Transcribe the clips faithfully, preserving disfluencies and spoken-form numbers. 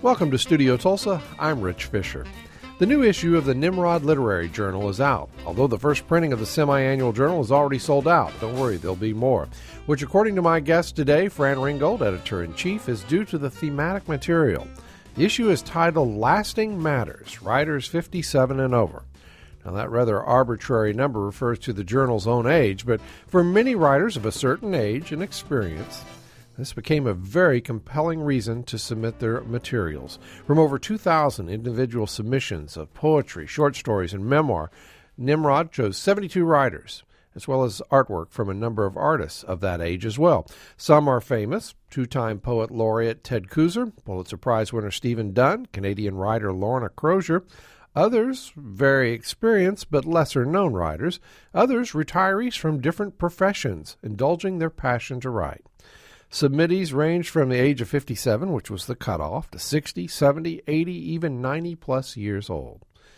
Welcome to Studio Tulsa. I'm Rich Fisher. The new issue of the Nimrod Literary Journal is out, although the first printing of the semi-annual journal is already sold out. Don't worry, there'll be more, which according to my guest today, Fran Ringgold, editor-in-chief, is due to the thematic material. The issue is titled Lasting Matters, Writers fifty-seven and Over. Now, that rather arbitrary number refers to the journal's own age, but for many writers of a certain age and experience, this became a very compelling reason to submit their materials. From over two thousand individual submissions of poetry, short stories, and memoir, Nimrod chose seventy-two writers, as well as artwork from a number of artists of that age as well. Some are famous: two-time poet laureate Ted Kooser, Pulitzer Prize winner Stephen Dunn, Canadian writer Lorna Crozier. Others, very experienced but lesser-known writers. Others, retirees from different professions, indulging their passion to write. Submittees ranged from the age of fifty-seven, which was the cutoff, to sixty, seventy, eighty, even ninety-plus years old.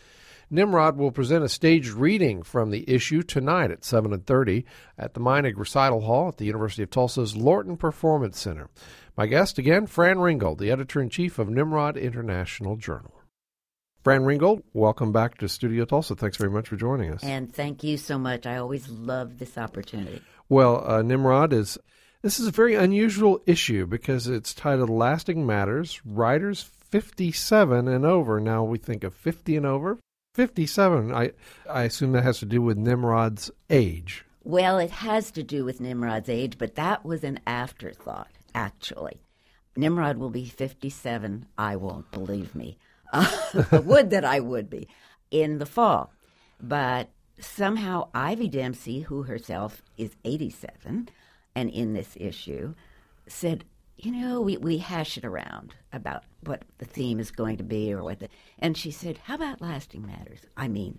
Nimrod will present a staged reading from the issue tonight at seven thirty at the Meinig Recital Hall at the University of Tulsa's Lorton Performance Center. My guest again, Fran Ringgold, the editor-in-chief of Nimrod International Journal. Fran Ringgold, welcome back to Studio Tulsa. Thanks very much for joining us. And thank you so much. I always love this opportunity. Well, uh, Nimrod is... This is a very unusual issue because it's titled Lasting Matters, Writers fifty-seven and Over. Now we think of fifty and over. fifty-seven, I, I assume that has to do with Nimrod's age. Well, it has to do with Nimrod's age, but that was an afterthought, actually. Nimrod will be fifty-seven. I won't, believe me. Uh, would that I would be, in the fall. But somehow Ivy Dempsey, who herself is eighty-seven, and in this issue, said, you know, we, we hash it around about what the theme is going to be or what the... And she said, how about lasting matters? I mean,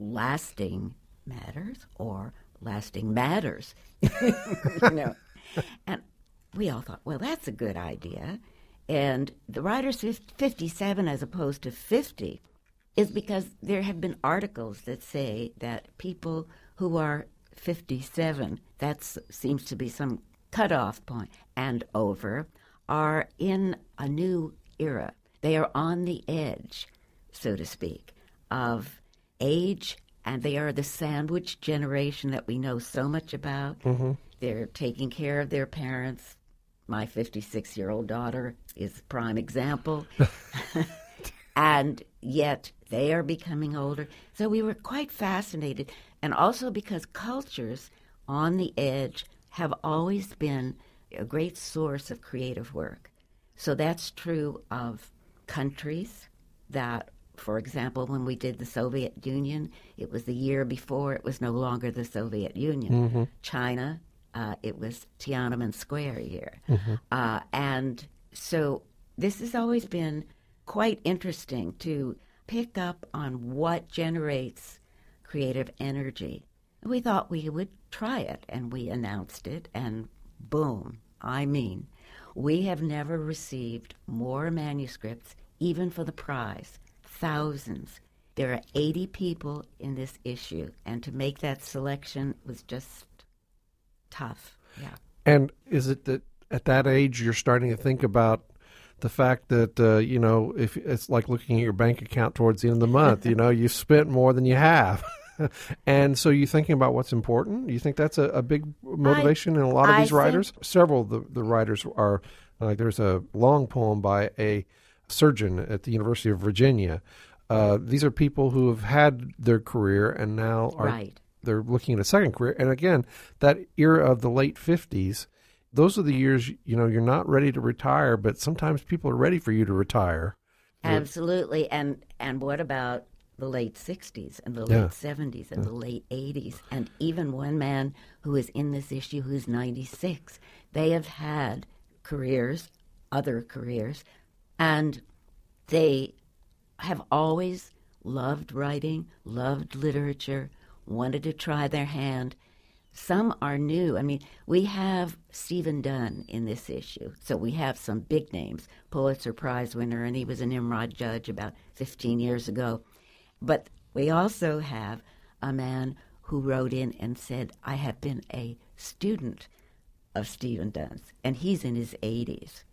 lasting matters or lasting matters, you know. And we all thought, well, that's a good idea. And the writer's fifty-seven as opposed to fifty is because there have been articles that say that people who are fifty-seven, that seems to be some cutoff point, and over, are in a new era. They are on the edge, so to speak, of age, and they are the sandwich generation that we know so much about. Mm-hmm. They're taking care of their parents. My fifty-six-year-old daughter is a prime example. And yet they are becoming older. So we were quite fascinated. And also because cultures on the edge have always been a great source of creative work. So that's true of countries that, for example, when we did the Soviet Union, it was the year before it was no longer the Soviet Union. Mm-hmm. China, uh, it was Tiananmen Square year. Mm-hmm. Uh, and so this has always been quite interesting to pick up on what generates creative energy. We thought we would try it, and we announced it, and boom, I mean, we have never received more manuscripts, even for the prize, thousands. There are eighty people in this issue, and to make that selection was just tough, yeah. And is it that at that age you're starting to think about the fact that, uh, you know, if it's like looking at your bank account towards the end of the month, you know, you've spent more than you have. And so you're thinking about what's important? Do you think that's a, a big motivation I, in a lot of I these writers? Think... Several of the, the writers are, like there's a long poem by a surgeon at the University of Virginia. Uh, these are people who have had their career and now are right. they're looking at a second career. And again, that era of the late fifties, those are the years, you know, you're not ready to retire, but sometimes people are ready for you to retire. Absolutely. And and what about the late sixties and the late yeah. seventies and yeah. the late eighties? And even one man who is in this issue who's ninety-six. They have had careers, other careers, and they have always loved writing, loved literature, wanted to try their hand. Some are new. I mean, we have Stephen Dunn in this issue, so we have some big names. Pulitzer Prize winner, and he was a Nimrod judge about fifteen years ago. But we also have a man who wrote in and said, I have been a student of Stephen Dunn's, and he's in his eighties.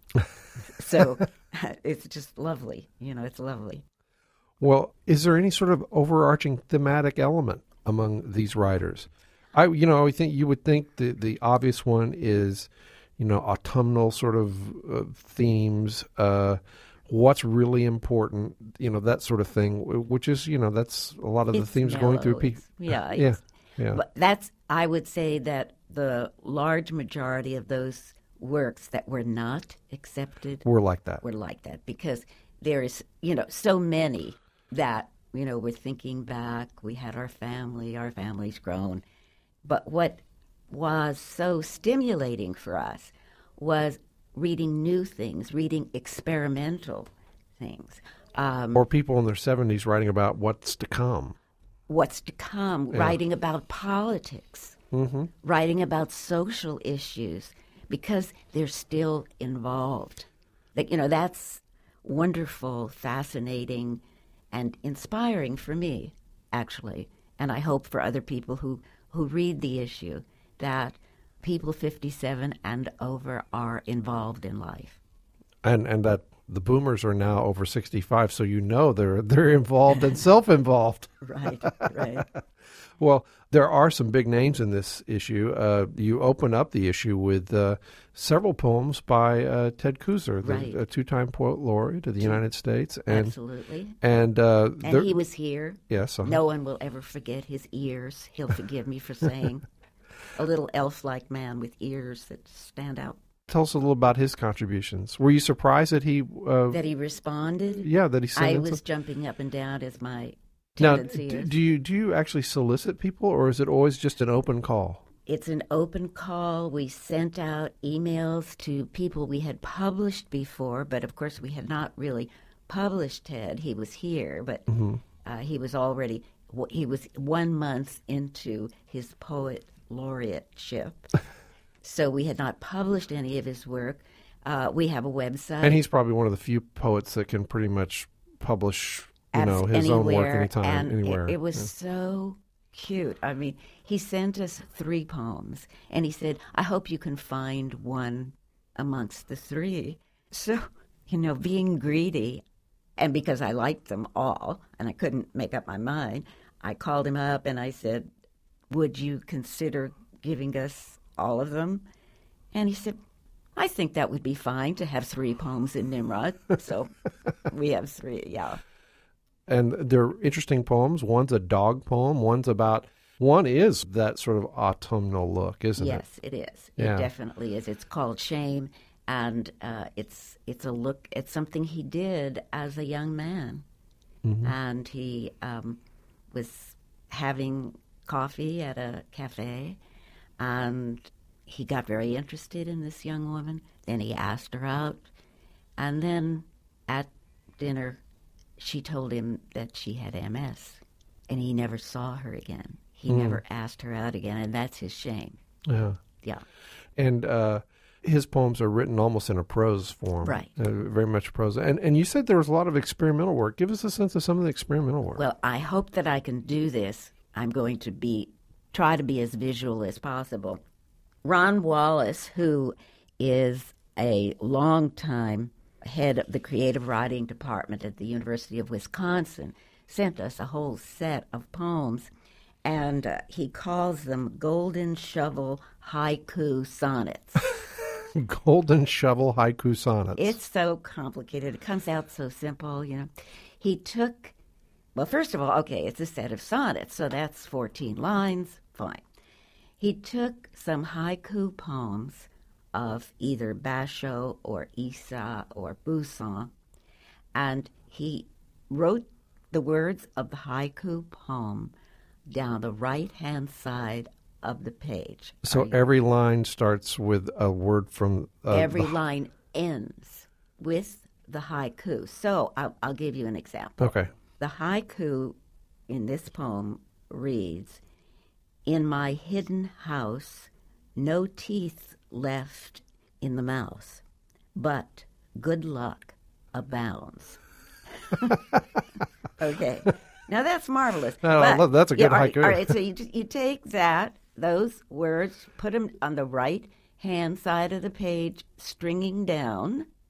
So it's just lovely. You know, it's lovely. Well, is there any sort of overarching thematic element among these writers? I, you know, I think you would think the the obvious one is, you know, autumnal sort of uh, themes. Uh, what's really important, you know, that sort of thing. Which is, you know, that's a lot of It's the themes mellow. going through. Pe- It's- yeah, yeah, it's- yeah. But that's, I would say that the large majority of those works that were not accepted We're like that. were like that, because there is, you know, so many that, you know, we're thinking back, we had our family, our family's grown. But what was so stimulating for us was reading new things, reading experimental things. Um, Or people in their seventies writing about what's to come. what's to come, Yeah. writing about politics, Mm-hmm. writing about social issues, because they're still involved. That, you know, that's wonderful, fascinating, and inspiring for me, actually. And I hope for other people who, who read the issue that people fifty-seven and over are involved in life. And and that the boomers are now over sixty-five, so you know they're they're involved and self-involved. Right, right. Well, there are some big names in this issue. Uh, you open up the issue with uh, several poems by uh, Ted Kooser, the Right. a two-time poet laureate of the United States, and Absolutely. and uh, And there- he was here. yes, uh-huh. No one will ever forget his ears. He'll forgive me for saying. A little elf-like man with ears that stand out. Tell us a little about his contributions. Were you surprised that he? Uh, That he responded. yeah, that he sent I in was some- jumping up and down as my Now, tendency d- is. do you do you actually solicit people, or is it always just an open call? It's an open call. We sent out emails to people we had published before, but of course we had not really published Ted. He was here, but Mm-hmm. uh, he was already, he was one month into his poet laureateship. So we had not published any of his work. Uh, we have a website. And he's probably one of the few poets that can pretty much publish, you Abs- know, his anywhere, own work anytime, and anywhere. It, it was Yeah. so cute. I mean, he sent us three poems, and he said, I hope you can find one amongst the three. So, you know, being greedy, and because I liked them all, and I couldn't make up my mind, I called him up and I said, would you consider giving us all of them? And he said, I think that would be fine to have three poems in Nimrod. So we have three, yeah. And they're interesting poems. One's a dog poem. One's about, one is that sort of autumnal look, isn't it? Yes, it is. Yeah. It definitely is. It's called Shame, and uh, it's it's a look at something he did as a young man. Mm-hmm. And he um, was having coffee at a cafe, and he got very interested in this young woman. Then he asked her out, and then at dinner, she told him that she had M S, and he never saw her again. He Mm. never asked her out again, and that's his shame. Yeah. Yeah. And uh, his poems are written almost in a prose form. Right. Uh, very much prose. And and you said there was a lot of experimental work. Give us a sense of some of the experimental work. Well, I hope that I can do this. I'm going to be try to be as visual as possible. Ron Wallace, who is a longtime head of the creative writing department at the University of Wisconsin, sent us a whole set of poems, and uh, he calls them Golden Shovel Haiku Sonnets. Golden Shovel Haiku Sonnets. It's so complicated. It comes out so simple, you know. He took, well, first of all, okay, it's a set of sonnets, so that's fourteen lines, fine. He took some haiku poems of either Basho or Issa or Busan, and he wrote the words of the haiku poem down the right-hand side of the page. so Are you- every line starts with a word from... Uh, every the- line ends with the haiku. So I'll, I'll give you an example. Okay. The haiku in this poem reads, in my hidden house, no teeth left in the mouth, but good luck abounds. Okay. Now that's marvelous. No, But- no, that's a good yeah, all right, haiku. all right, so you, just- you take that, those words, put them on the right hand side of the page, stringing down,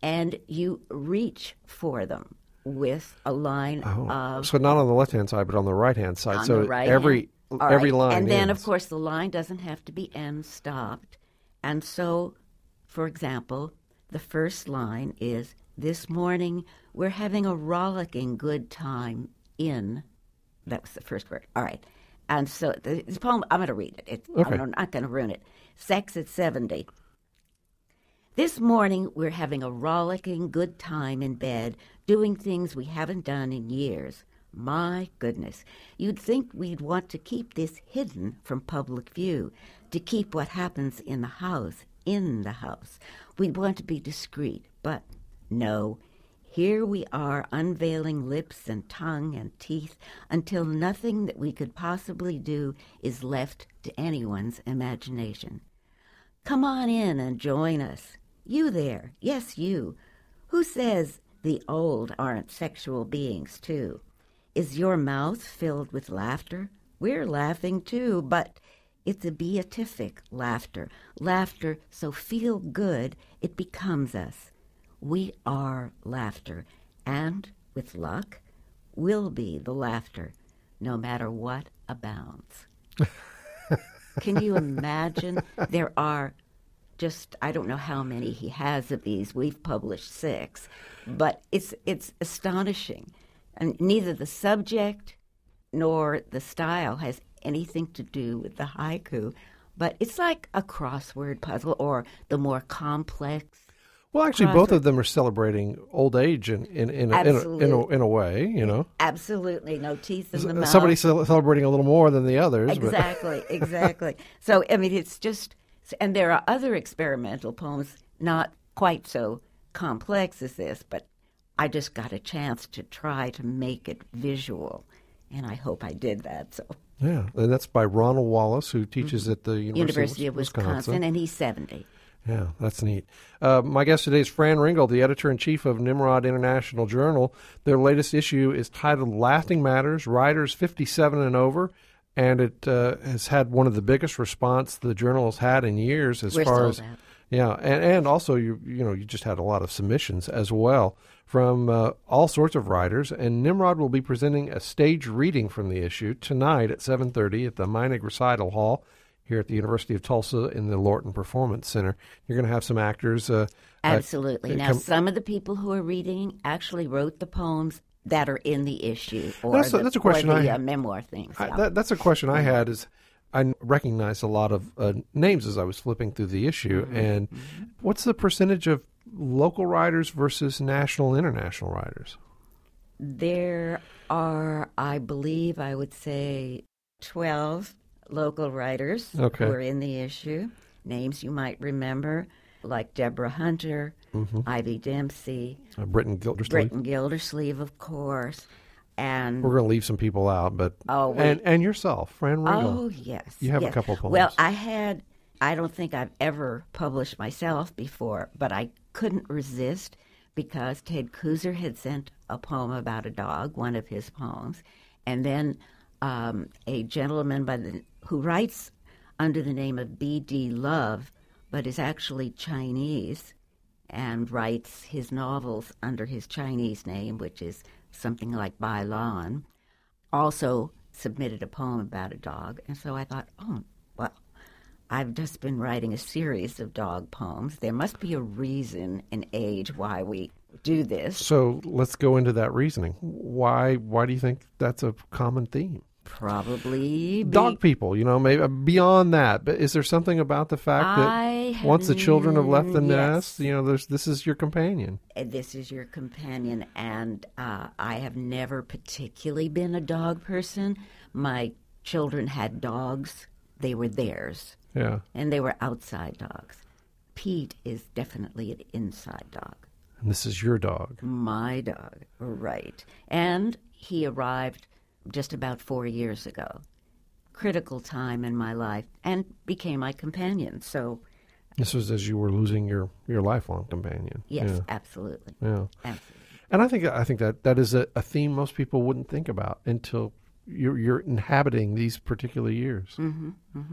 and you reach for them with a line Oh, of so not on the left-hand side, but on the right-hand side. on so the right every hand. every All right. line and then ends. of course the line doesn't have to be end stopped. And so, for example, the first line is, "This morning we're having a rollicking good time in," that was the first word. All right. And so the, the poem, I'm going to read it. it Okay. I'm not going to ruin it. Sex at seventy. "This morning we're having a rollicking good time in bed, doing things we haven't done in years. My goodness, you'd think we'd want to keep this hidden from public view, to keep what happens in the house in the house. We'd want to be discreet, but no. Here we are unveiling lips and tongue and teeth until nothing that we could possibly do is left to anyone's imagination. Come on in and join us. You there, yes, you. Who says the old aren't sexual beings, too? Is your mouth filled with laughter? We're laughing, too, but it's a beatific laughter, laughter so feel good it becomes us. We are laughter, and, with luck, will be the laughter, no matter what abounds." Can you imagine? There are just, I don't know how many he has of these. We've published six, but it's it's astonishing. And neither the subject nor the style has anything to do with the haiku, but it's like a crossword puzzle or the more complex. Well, actually, crossword. both of them are celebrating old age in in in a, in, a, in, a, in a way, you know. Absolutely, no teeth in the mouth. Somebody's ce- celebrating a little more than the others. Exactly, exactly. So, I mean, it's just, and there are other experimental poems not quite so complex as this, but I just got a chance to try to make it visual, and I hope I did that. So. Yeah, and that's by Ronald Wallace, who teaches mm-hmm. at the University, University of Wisconsin. Wisconsin, and he's seventy. Yeah, that's neat. Uh, my guest today is Fran Ringel, the editor-in-chief of Nimrod International Journal. Their latest issue is titled Lasting Matters, Writers fifty-seven and Over, and it uh, has had one of the biggest response the journal has had in years as We're far sold as... out. Yeah, and, and also, you you know, you just had a lot of submissions as well from uh, all sorts of writers, and Nimrod will be presenting a stage reading from the issue tonight at seven thirty at the Meinig Recital Hall here at the University of Tulsa in the Lorton Performance Center. You're going to have some actors. Uh, Absolutely. Uh, now, come, some of the people who are reading actually wrote the poems that are in the issue, or that's a, the, that's a question or the I, uh, memoir things. I, yeah. that, that's a question I had is I recognized a lot of uh, names as I was flipping through the issue, Mm-hmm. and mm-hmm. what's the percentage of local writers versus national, international writers? There are, I believe, I would say twelve local writers Okay. who are in the issue. Names you might remember, like Deborah Hunter, Mm-hmm. Ivy Dempsey, Uh, Britton Gildersleeve. Britton Gildersleeve, of course, and We're going to leave some people out, but Oh, wait. and and yourself, Fran Ringel. oh yes, You have a yes. couple poems. Well, I had. I don't think I've ever published myself before, but I couldn't resist because Ted Kuser had sent a poem about a dog, one of his poems, and then um, a gentleman by the who writes under the name of B D Love, but is actually Chinese, and writes his novels under his Chinese name, which is something like Bai Lan, also submitted a poem about a dog. And so I thought, oh, well, I've just been writing a series of dog poems. There must be a reason and age why we do this. So let's go into that reasoning. Why why do you think that's a common theme? Probably be- Dog people, you know, maybe beyond that. But is there something about the fact that I once the children have left the yes. nest, you know, there's this is your companion? This is your companion, and uh, I have never particularly been a dog person. My children had dogs. They were theirs, Yeah. and they were outside dogs. Pete is definitely an inside dog. And this is your dog. My dog, right. And he arrived just about four years ago. Critical time in my life, and became my companion. So, This was as you were losing your, your lifelong companion. yes, Yeah. absolutely. Yeah. Absolutely. And I think I think that that is a, a theme most people wouldn't think about until you're you're inhabiting these particular years. Mm-hmm, mm-hmm.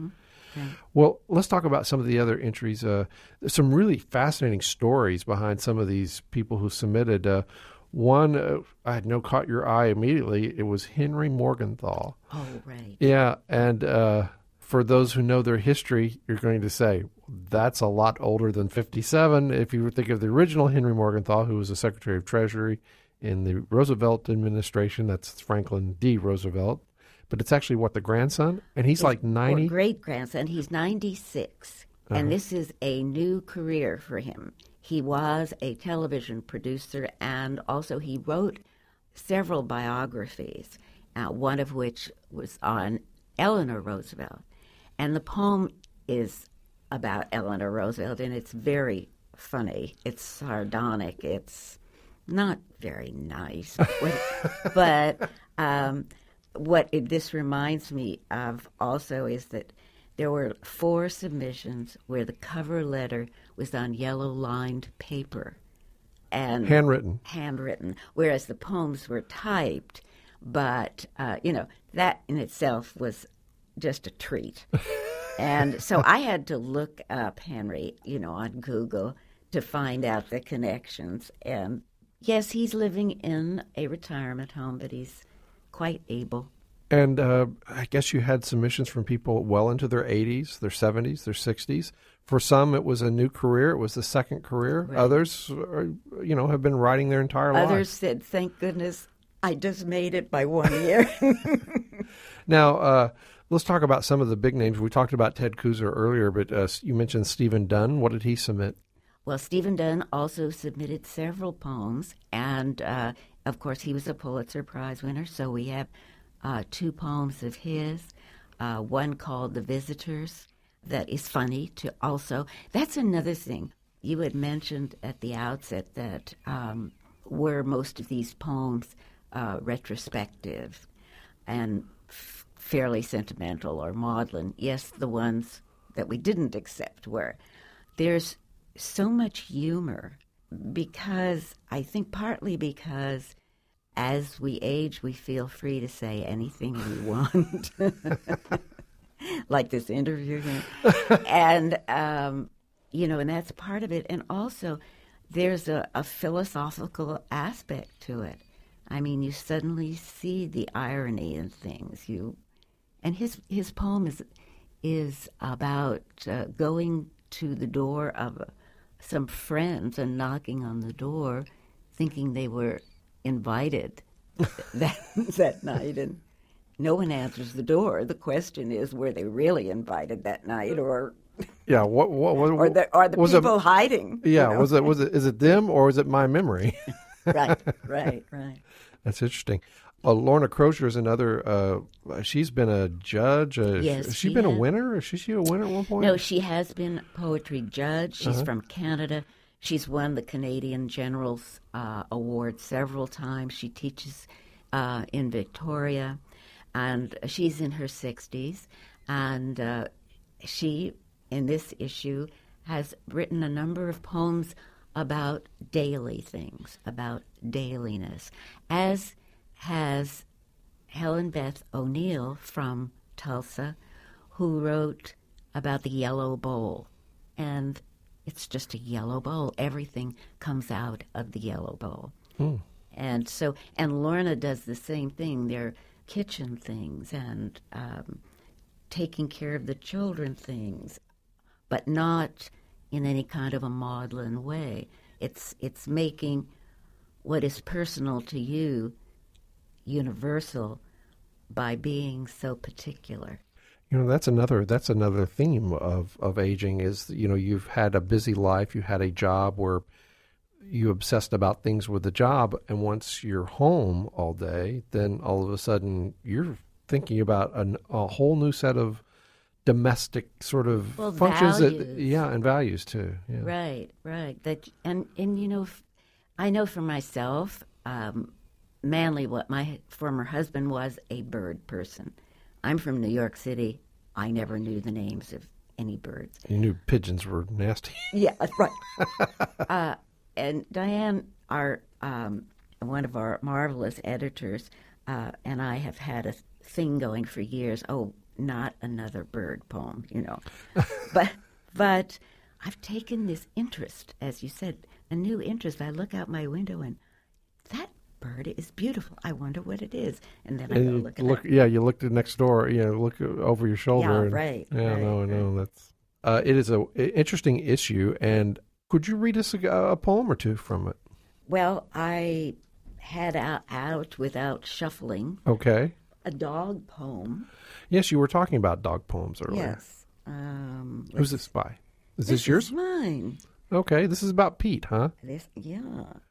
Right. Well, let's talk about some of the other entries. Uh, there's some really fascinating stories behind some of these people who submitted. Uh, one, uh, I know caught your eye immediately. It was Henry Morgenthau. Oh, right. Yeah, and uh, for those who know their history, you're going to say, that's a lot older than fifty-seven. If you think of the original Henry Morgenthau, who was the Secretary of Treasury in the Roosevelt administration, that's Franklin D. Roosevelt. But it's actually, what, the grandson? And he's His, like ninety? Great-grandson. He's ninety-six. Uh-huh. And this is a new career for him. He was a television producer, and also he wrote several biographies, uh, one of which was on Eleanor Roosevelt. And the poem is about Eleanor Roosevelt, and it's very funny. It's sardonic. It's not very nice. But um, what it, this reminds me of also is that there were four submissions where the cover letter was on yellow-lined paper. And handwritten. Handwritten, whereas the poems were typed. But, uh, you know, that in itself was just a treat. And so I had to look up Henry, you know, on Google to find out the connections. And, yes, he's living in a retirement home, but he's quite able. And uh, I guess you had submissions from people well into their eighties, their seventies, their sixties. For some, it was a new career. It was the second career. Right. Others, are, you know, have been writing their entire lives. Others said, thank goodness I just made it by one year. Now, uh, let's talk about some of the big names. We talked about Ted Kooser earlier, but uh, you mentioned Stephen Dunn. What did he submit? Well, Stephen Dunn also submitted several poems, and, uh, of course, he was a Pulitzer Prize winner, so we have uh, two poems of his, uh, one called The Visitors, that is funny to also. That's another thing. You had mentioned at the outset that um, were most of these poems uh, retrospective and f- fairly sentimental or maudlin. Yes, the ones that we didn't accept were. There's so much humor because, I think partly because as we age, we feel free to say anything we want. Like this interview here. And, um, you know, and that's part of it. And also, there's a, a philosophical aspect to it. I mean, you suddenly see the irony in things. You, and his his poem is is about uh, going to the door of uh, some friends and knocking on the door, thinking they were invited that that night, and no one answers the door. The question is, were they really invited that night, or yeah, what what, what or the or the people it, hiding? Yeah, you know? was it was it is it them or is it my memory? Right, right, right. That's interesting. Uh, Lorna Crozier is another. Uh, she's been a judge. Uh, yes, has she she been has. a winner? Is she, she a winner at one point? No, she has been poetry judge. She's Uh-huh. from Canada. She's won the Canadian General's uh, Award several times. She teaches uh, in Victoria, and she's in her sixties. And uh, she, in this issue, has written a number of poems about daily things, about dailiness, as has Helen Beth O'Neill from Tulsa, who wrote about the yellow bowl. And it's just a yellow bowl. Everything comes out of the yellow bowl. Hmm. And so, and Lorna does the same thing. They're kitchen things and um, taking care of the children things, but not in any kind of a maudlin way. It's it's making what is personal to you universal by being so particular. You know, that's another that's another theme of, of aging is, you know, you've had a busy life, you had a job where you obsessed about things with the job, and once you're home all day, then all of a sudden you're thinking about an, a whole new set of domestic sort of well, functions. values. That, yeah, and values too. Yeah. Right, right. That and and you know, I know for myself, um, Manley, what my former husband was a bird person. I'm from New York City. I never knew the names of any birds. You knew pigeons were nasty. Yeah, right. uh, and Diane, our um, one of our marvelous editors, uh, and I have had a thing going for years. Oh, not another bird poem, you know. but but I've taken this interest, as you said, a new interest. I look out my window and that bird is beautiful. I wonder what it is. And then I and go you look at look, it. Yeah, you looked at next door, you know, look over your shoulder. Yeah, and, right. Yeah, right, no, I know. right. That's, uh, it is an interesting issue. And could you read us a, a poem or two from it? Well, I had out, out without shuffling Okay. a dog poem. Yes, you were talking about dog poems earlier. Yes. Um, Who's this by? Is this, this yours? is mine. Okay, this is about Pete, huh? This, yeah.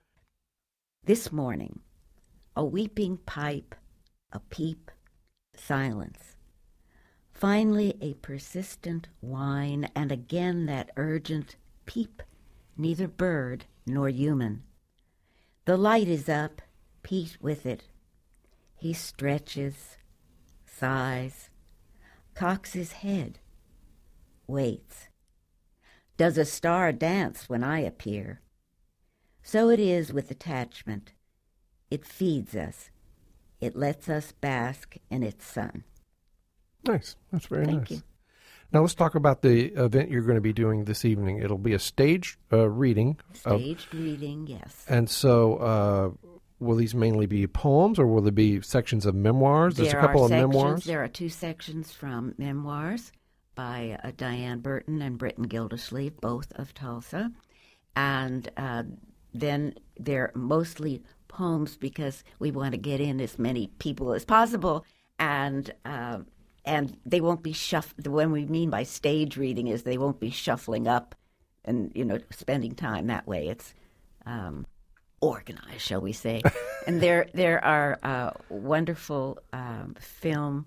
This morning, a weeping pipe, a peep, silence. Finally, a persistent whine, and again that urgent peep, neither bird nor human. The light is up, Pete with it. He stretches, sighs, cocks his head, waits. Does a star dance when I appear? So it is with attachment. It feeds us. It lets us bask in its sun. Nice. That's very Thank nice. you. Now let's talk about the event you're going to be doing this evening. It'll be a staged uh, reading. Staged of, reading, yes. And so uh, will these mainly be poems or will there be sections of memoirs? There's there a couple are of sections, memoirs. There are two sections from memoirs by uh, Diane Burton and Britton Gildersleeve, both of Tulsa. And uh, then they're mostly poems because we want to get in as many people as possible. And uh, and they won't be shuffled. What we mean by stage reading is they won't be shuffling up and, you know, spending time that way. It's um, organized, shall we say. And there there are uh, wonderful um, film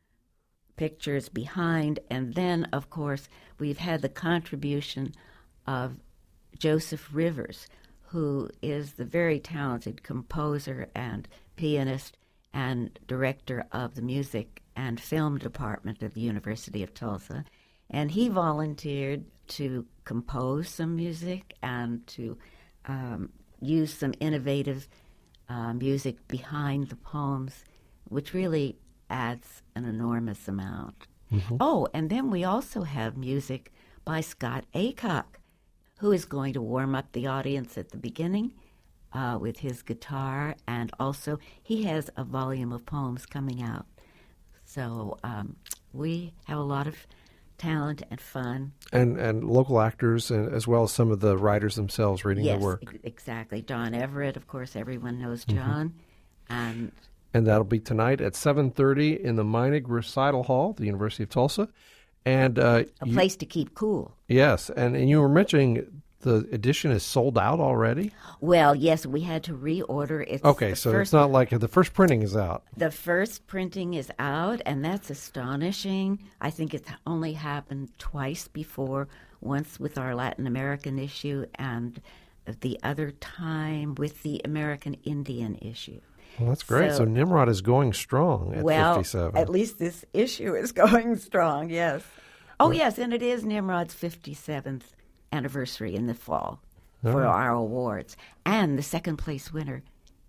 pictures behind. And then, of course, we've had the contribution of Joseph Rivers, who is the very talented composer and pianist and director of the music and film department of the University of Tulsa. And he volunteered to compose some music and to um, use some innovative uh, music behind the poems, which really adds an enormous amount. Mm-hmm. Oh, and then we also have music by Scott Aycock, who is going to warm up the audience at the beginning uh, with his guitar, and also he has a volume of poems coming out. So um, we have a lot of talent and fun. And and local actors, and as well as some of the writers themselves reading yes, their work. Yes, exactly. John Everett, of course, everyone knows John. Mm-hmm. And and that'll be tonight at seven thirty in the Meinig Recital Hall, the University of Tulsa. And uh, a place you, to keep cool. Yes, and, and you were mentioning the edition is sold out already? Well, yes, we had to reorder. It's okay, so first, it's not like the first printing is out. The first printing is out, and that's astonishing. I think it's only happened twice before, once with our Latin American issue and the other time with the American Indian issue. Well, that's great. So, so Nimrod is going strong at well, fifty-seven. Well, at least this issue is going strong, yes. Oh, right. Yes, and it is Nimrod's fifty-seventh anniversary in the fall All for right. our awards. And the second place winner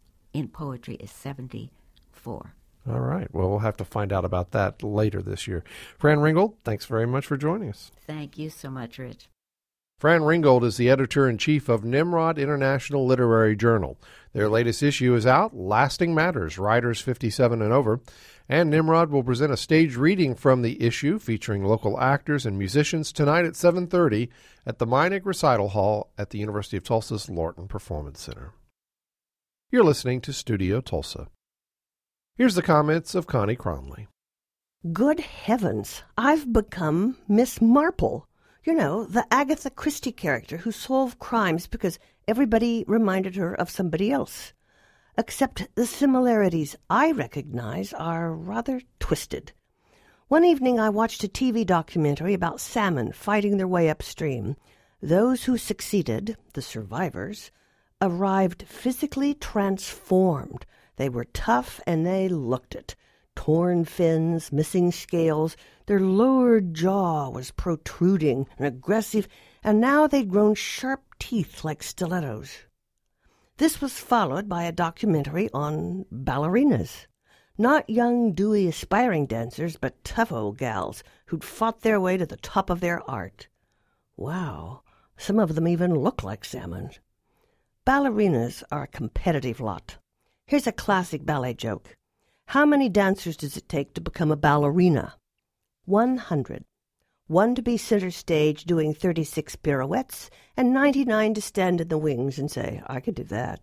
in poetry is seventy-four. All right. Well, we'll have to find out about that later this year. Fran Ringgold, thanks very much for joining us. Thank you so much, Rich. Fran Ringgold is the editor-in-chief of Nimrod International Literary Journal. Their latest issue is out, Lasting Matters, Writers fifty-seven and Over. And Nimrod will present a stage reading from the issue featuring local actors and musicians tonight at seven thirty at the Meinig Recital Hall at the University of Tulsa's Lorton Performance Center. You're listening to Studio Tulsa. Here's the comments of Connie Cromley. Good heavens, I've become Miss Marple. You know, the Agatha Christie character who solved crimes because everybody reminded her of somebody else. Except the similarities I recognize are rather twisted. One evening I watched a T V documentary about salmon fighting their way upstream. Those who succeeded, the survivors, arrived physically transformed. They were tough and they looked it. Torn fins, missing scales, their lower jaw was protruding and aggressive, and now they'd grown sharp teeth like stilettos. This was followed by a documentary on ballerinas. Not young, dewy, aspiring dancers, but tough old gals who'd fought their way to the top of their art. Wow, some of them even look like salmon. Ballerinas are a competitive lot. Here's a classic ballet joke. How many dancers does it take to become a ballerina? One hundred. One to be center stage doing thirty-six pirouettes, and ninety-nine to stand in the wings and say, I could do that.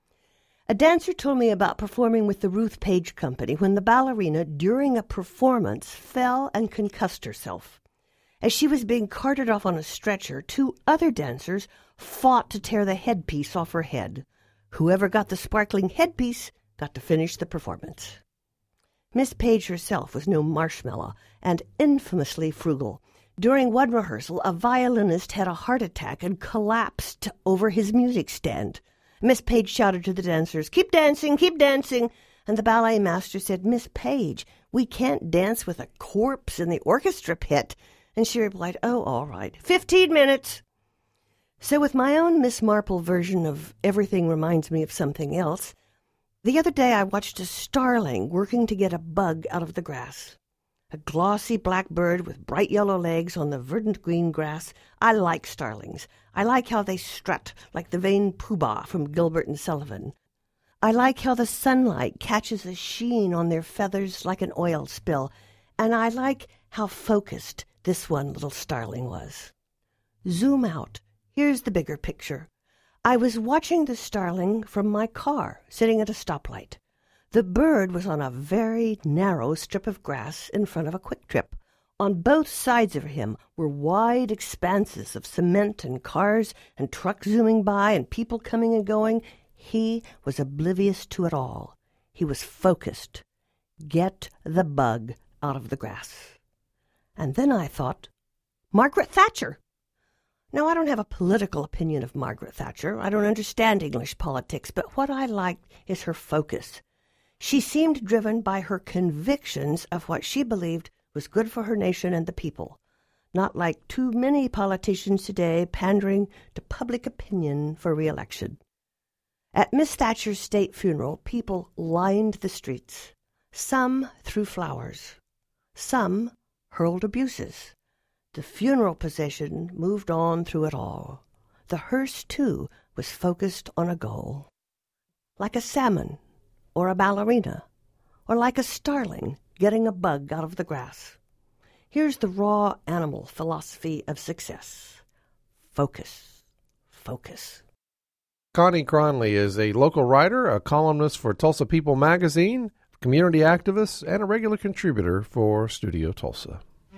A dancer told me about performing with the Ruth Page Company when the ballerina, during a performance, fell and concussed herself. As she was being carted off on a stretcher, two other dancers fought to tear the headpiece off her head. Whoever got the sparkling headpiece got to finish the performance. Miss Page herself was no marshmallow and infamously frugal. During one rehearsal, a violinist had a heart attack and collapsed over his music stand. Miss Page shouted to the dancers, "Keep dancing, keep dancing!" And the ballet master said, "Miss Page, we can't dance with a corpse in the orchestra pit." And she replied, "Oh, all right, fifteen minutes." So with my own Miss Marple version of Everything Reminds Me of Something Else, the other day I watched a starling working to get a bug out of the grass. A glossy black bird with bright yellow legs on the verdant green grass. I like starlings. I like how they strut like the vain Pooh-Bah from Gilbert and Sullivan. I like how the sunlight catches a sheen on their feathers like an oil spill. And I like how focused this one little starling was. Zoom out. Here's the bigger picture. I was watching the starling from my car, sitting at a stoplight. The bird was on a very narrow strip of grass in front of a Quick Trip. On both sides of him were wide expanses of cement and cars and trucks zooming by and people coming and going. He was oblivious to it all. He was focused. Get the bug out of the grass. And then I thought, Margaret Thatcher. Now, I don't have a political opinion of Margaret Thatcher. I don't understand English politics, but what I liked is her focus. She seemed driven by her convictions of what she believed was good for her nation and the people, not like too many politicians today pandering to public opinion for re-election. At Miss Thatcher's state funeral, people lined the streets. Some threw flowers. Some hurled abuses. The funeral procession moved on through it all. The hearse, too, was focused on a goal. Like a salmon, or a ballerina, or like a starling getting a bug out of the grass. Here's the raw animal philosophy of success. Focus. Focus. Connie Cronley is a local writer, a columnist for Tulsa People magazine, community activist, and a regular contributor for Studio Tulsa.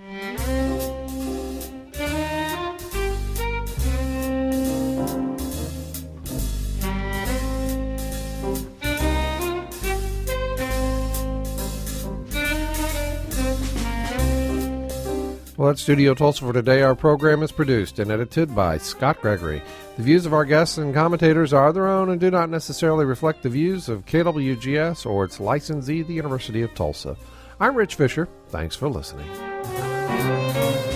Well, at Studio Tulsa for today, our program is produced and edited by Scott Gregory. The views of our guests and commentators are their own and do not necessarily reflect the views of K W G S or its licensee, the University of Tulsa. I'm Rich Fisher. Thanks for listening.